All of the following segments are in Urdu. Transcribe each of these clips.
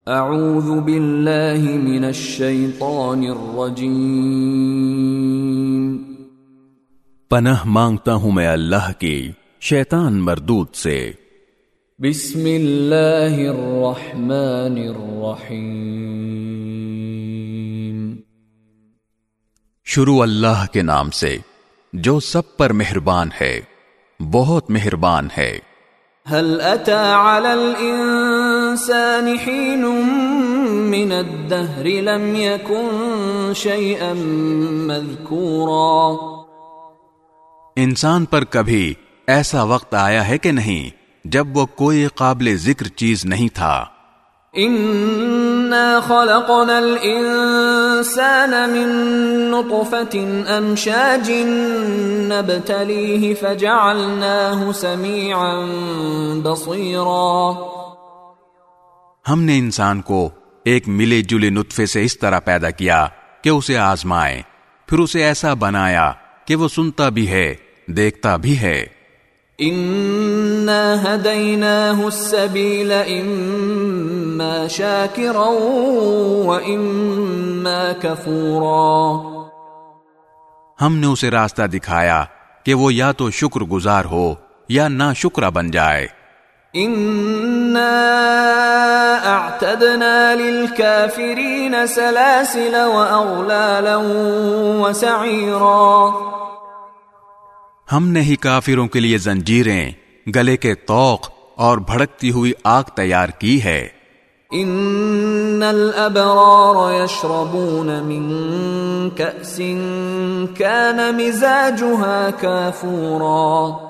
اعوذ باللہ من الشیطان الرجیم، پناہ مانگتا ہوں میں اللہ کی شیطان مردود سے۔ بسم اللہ الرحمن الرحیم، شروع اللہ کے نام سے جو سب پر مہربان ہے، بہت مہربان ہے۔ هل اتى على الانسان حين من الدهر لم يكن شيئا مذكورا، انسان پر کبھی ایسا وقت آیا ہے کہ نہیں جب وہ کوئی قابل ذکر چیز نہیں تھا۔ انا خلقنا الانسان من نطفة امشاج نبتليه فجعلناه سميعا بصيرا، ہم نے انسان کو ایک ملے جلے نطفے سے اس طرح پیدا کیا کہ اسے آزمائیں، پھر اسے ایسا بنایا کہ وہ سنتا بھی ہے، دیکھتا بھی ہے۔ انا هديناه السبيل اما شاكرا واما كفورا، ہم نے اسے راستہ دکھایا کہ وہ یا تو شکر گزار ہو یا ناشکرہ بن جائے۔ انا اعتدنا للكافرين سلاسل واغلالا وسعيرا، ہم نے ہی کافروں کے لیے زنجیریں، گلے کے طوق اور بھڑکتی ہوئی آگ تیار کی ہے۔ ان الابرار يشربون من كأس كان مزاجها كافورا،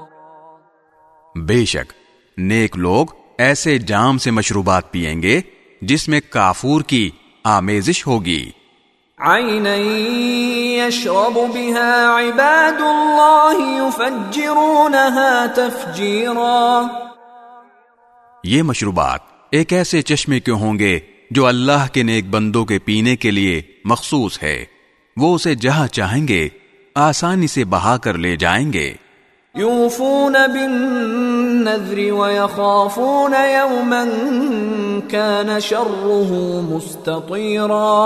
بے شک نیک لوگ ایسے جام سے مشروبات پئیں گے جس میں کافور کی آمیزش ہوگی۔ عینا یشرب بها عباد اللہ یفجرونها تفجیرا، یہ مشروبات ایک ایسے چشمے کے ہوں گے جو اللہ کے نیک بندوں کے پینے کے لیے مخصوص ہے، وہ اسے جہاں چاہیں گے آسانی سے بہا کر لے جائیں گے۔ یوفون بالنذر ویخافون یوما کان شره مستطیرا،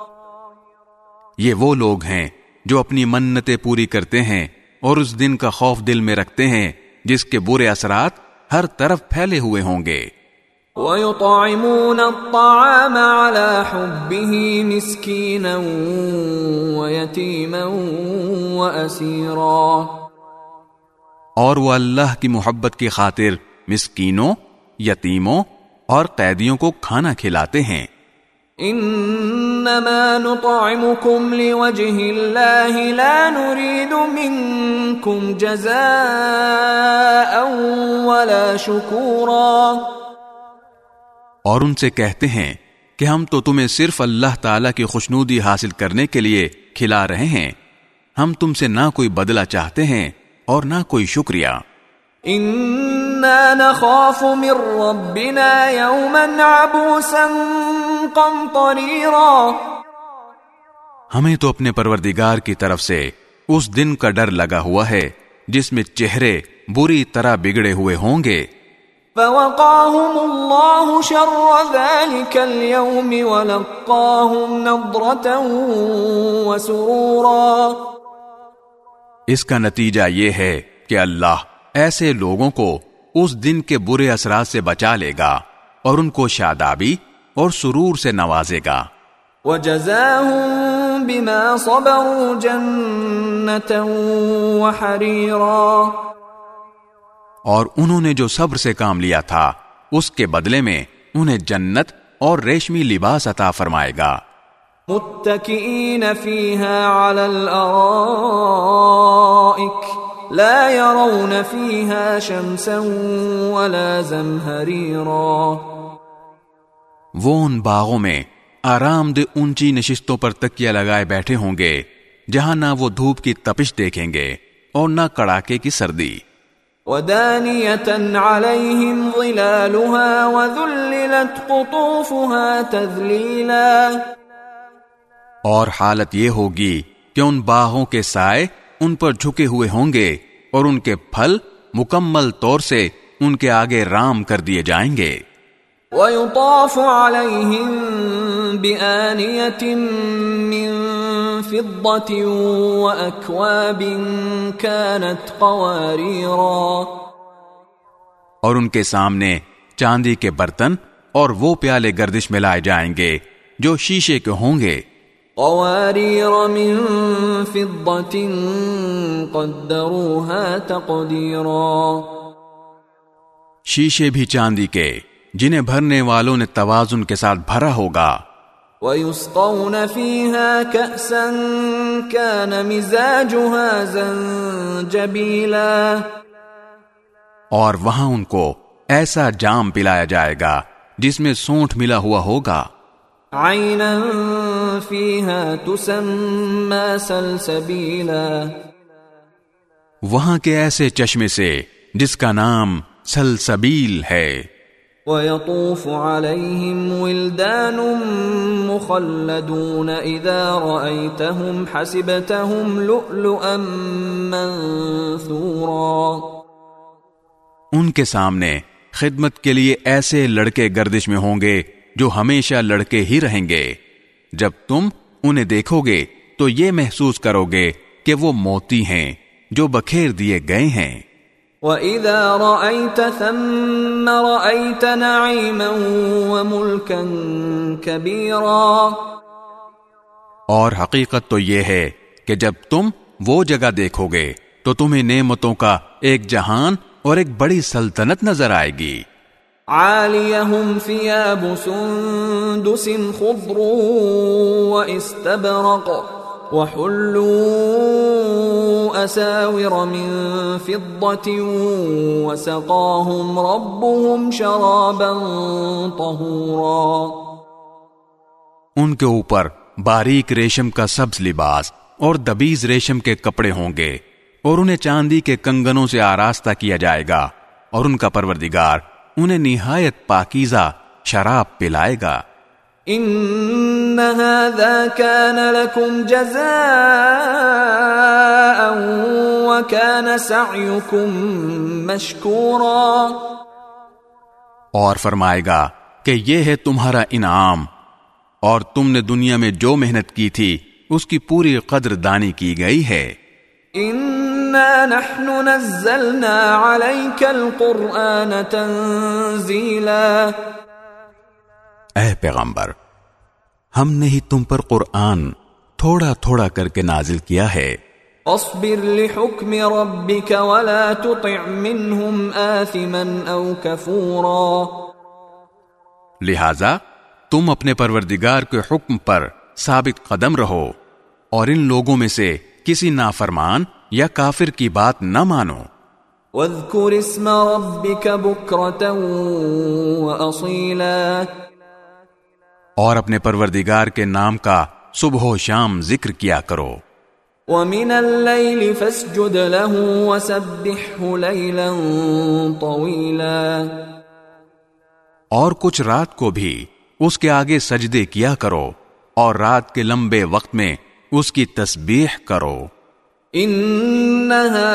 یہ وہ لوگ ہیں جو اپنی منتیں پوری کرتے ہیں اور اس دن کا خوف دل میں رکھتے ہیں جس کے برے اثرات ہر طرف پھیلے ہوئے ہوں گے۔ وَيُطْعِمُونَ الطَّعَامَ عَلَى حُبِّهِ مِسْكِينًا وَيَتِيمًا وَأَسِيرًا، اور وہ اللہ کی محبت کی خاطر مسکینوں، یتیموں اور قیدیوں کو کھانا کھلاتے ہیں۔ انما نطعمكم لوجه الله لا نريد منكم جزاء ولا شكورا، اور ان سے کہتے ہیں کہ ہم تو تمہیں صرف اللہ تعالیٰ کی خوشنودی حاصل کرنے کے لیے کھلا رہے ہیں، ہم تم سے نہ کوئی بدلہ چاہتے ہیں اور نہ کوئی شکریہ۔ انا نخاف من ربنا یوما عبوسا قمطریرا، ہمیں تو اپنے پروردگار کی طرف سے اس دن کا ڈر لگا ہوا ہے جس میں چہرے بری طرح بگڑے ہوئے ہوں گے۔ فوقاهم اللہ شر ذلك اليوم ولقاهم نضرة وسرورا، اس کا نتیجہ یہ ہے کہ اللہ ایسے لوگوں کو اس دن کے برے اثرات سے بچا لے گا اور ان کو شادابی اور سرور سے نوازے گا۔ وَجَزَاهُم بِمَا صَبَرُوا جَنَّةً وَحَرِيرًا، اور انہوں نے جو صبر سے کام لیا تھا اس کے بدلے میں انہیں جنت اور ریشمی لباس عطا فرمائے گا۔ متکئین فیہا علی الارائک لا يرون فیہا شمسا ولا زمہریرا، وہ ان باغوں میں آرام دہ اونچی نشستوں پر تکیہ لگائے بیٹھے ہوں گے جہاں نہ وہ دھوپ کی تپش دیکھیں گے اور نہ کڑاکے کی سردی۔ وَدَانِيَةً عَلَيْهِمْ ظِلَالُهَا وَذُلِّلَتْ قُطُوفُهَا تَذْلِيلًا، اور حالت یہ ہوگی کہ ان باغوں کے سائے ان پر جھکے ہوئے ہوں گے اور ان کے پھل مکمل طور سے ان کے آگے رام کر دیے جائیں گے۔ وَيُطَافُ عَلَيْهِمْ بِآنِيَةٍ مِّن فِضَّةٍ وَأَكْوَابٍ كَانَتْ قَوَارِيرَا، اور ان کے سامنے چاندی کے برتن اور وہ پیالے گردش میں لائے جائیں گے جو شیشے کے ہوں گے. قوارير من فضة قدروها تقديرا، شیشے بھی چاندی کے جنہیں بھرنے والوں نے توازن کے ساتھ بھرا ہوگا. ويسقون فيها كأسا كان مزاجها زنجبيلا، اور وہاں ان کو ایسا جام پلایا جائے گا جس میں سونٹھ ملا ہوا ہوگا. عينا فيها تسمى سلسبيلا، وہاں کے ایسے چشمے سے جس کا نام سلسبیل ہے. ويطوف عليهم ولدان مخلدون إذا رأيتهم حسبتهم لؤلؤا منثورا، ان کے سامنے خدمت کے لیے ایسے لڑکے گردش میں ہوں گے جو ہمیشہ لڑکے ہی رہیں گے. جب تم انہیں دیکھو گے تو یہ محسوس کرو گے کہ وہ موتی ہیں جو بکھیر دیے گئے ہیں. وَإِذَا رَأَيْتَ ثَمَّ رَأَيْتَ نَعِيمًا وَمُلْكًا كَبِيرًا، اور حقیقت تو یہ ہے کہ جب تم وہ جگہ دیکھو گے تو تمہیں نعمتوں کا ایک جہان اور ایک بڑی سلطنت نظر آئے گی. عَالِيَهُمْ ثِيَابُ سُندُسٍ خُضْرٌ وَإِسْتَبْرَقٌ وَحُلُّوا أَسَاوِرَ مِن فِضَّةٍ وَسَقَاهُمْ رَبُّهُمْ شَرَابًا طَهُورًا، ان کے اوپر باریک ریشم کا سبز لباس اور دبیز ریشم کے کپڑے ہوں گے اور انہیں چاندی کے کنگنوں سے آراستہ کیا جائے گا اور ان کا پروردگار انہیں نہایت پاکیزہ شراب پلائے گا. ان هذا كان لكم جزاء وكان سعيكم مشكورا، اور فرمائے گا کہ یہ ہے تمہارا انعام اور تم نے دنیا میں جو محنت کی تھی اس کی پوری قدر دانی کی گئی ہے. انا نحن نزلنا عليك القرآن تنزيلا، اے پیغمبر ہم نے ہی تم پر قرآن تھوڑا تھوڑا کر کے نازل کیا ہے. اصبر لحکم ربك ولا تطع منهم آثما او کفورا، لہذا تم اپنے پروردگار کے حکم پر ثابت قدم رہو اور ان لوگوں میں سے کسی نافرمان یا کافر کی بات نہ مانو. واذکر اسم ربک بکرة وأصیلا، اور اپنے پروردگار کے نام کا صبح و شام ذکر کیا کرو. وَمِنَ اللَّيْلِ فَاسْجُدْ لَهُ وَسَبِّحْهُ لَيْلًا طَوِيلًا، اور کچھ رات کو بھی اس کے آگے سجدے کیا کرو اور رات کے لمبے وقت میں اس کی تسبیح کرو. إِنَّ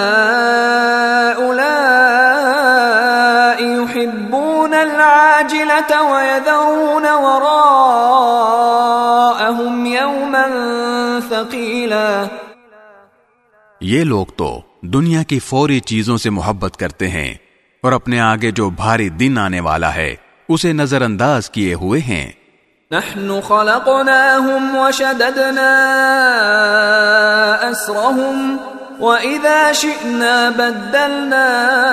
هَؤُلَاءِ يُحِبُّونَ الْعَاجِلَةَ وَيَذَرُونَ وَرَاءَهُمْ يَوْمًا ثَقِيلًا، یہ لوگ تو دنیا کی فوری چیزوں سے محبت کرتے ہیں اور اپنے آگے جو بھاری دن آنے والا ہے اسے نظر انداز کیے ہوئے ہیں. نحن خلقناهم وشددنا أسرهم وإذا شئنا بدلنا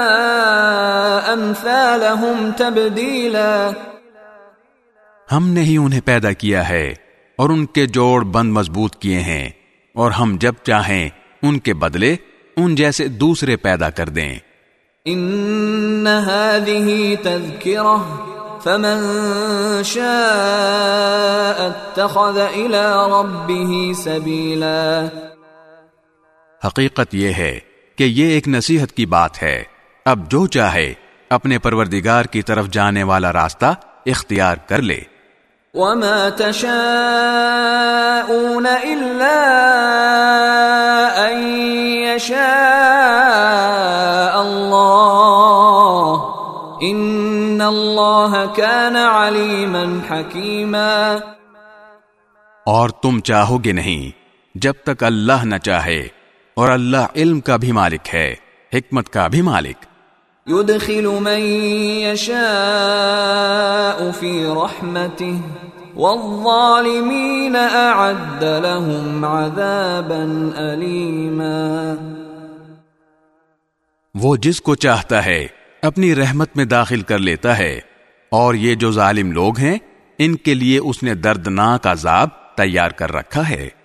أمثالهم تبديلا، ہم نے ہی انہیں پیدا کیا ہے اور ان کے جوڑ بند مضبوط کیے ہیں اور ہم جب چاہیں ان کے بدلے ان جیسے دوسرے پیدا کر دیں. ان هذه تذکرہ فمن شاء اتخذ الى ربه سبیلا، حقیقت یہ ہے کہ یہ ایک نصیحت کی بات ہے. اب جو چاہے اپنے پروردگار کی طرف جانے والا راستہ اختیار کر لے. وما تشاءون الا ان يشاء الله ان اللہ کان علیما حکیما. اور تم چاہو گے نہیں جب تک اللہ نہ چاہے، اور اللہ علم کا بھی مالک ہے، حکمت کا بھی مالک. يدخل من يشاء في رحمته والظالمين أعد لهم عذابا أليما. وہ جس کو چاہتا ہے اپنی رحمت میں داخل کر لیتا ہے، اور یہ جو ظالم لوگ ہیں ان کے لیے اس نے دردناک عذاب تیار کر رکھا ہے.